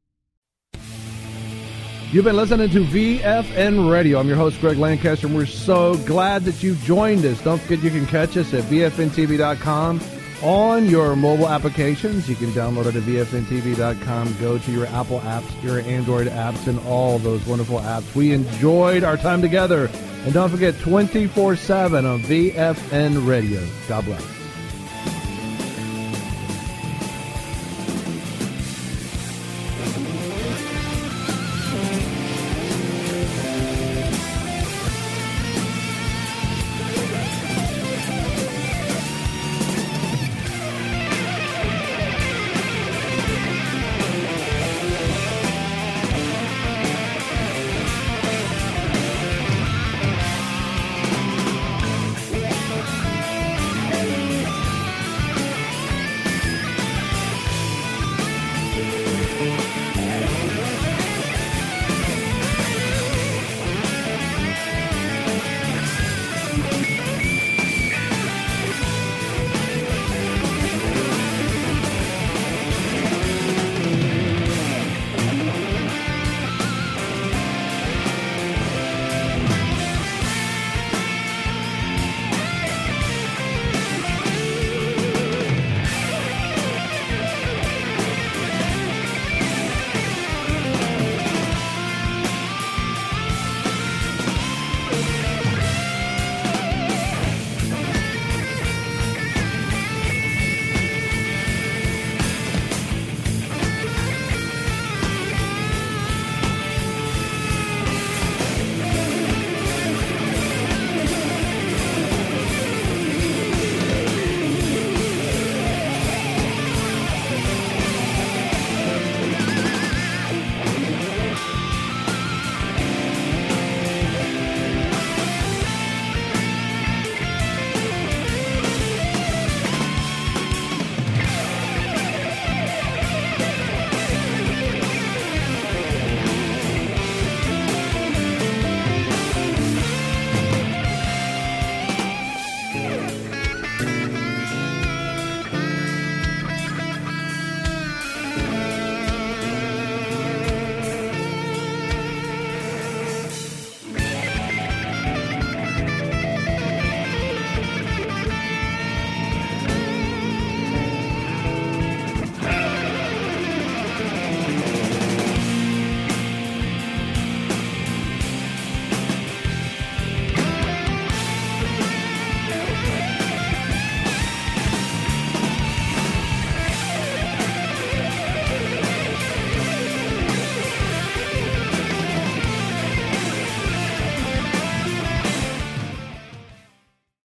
You've been listening to V F N Radio. I'm your host, Greg Lancaster, and we're so glad that you've joined us. Don't forget you can catch us at V F N T V dot com on your mobile applications. You can download it at V F N T V dot com. Go to your Apple apps, your Android apps, and all those wonderful apps. We enjoyed our time together. And don't forget, twenty-four seven on V F N Radio. God bless.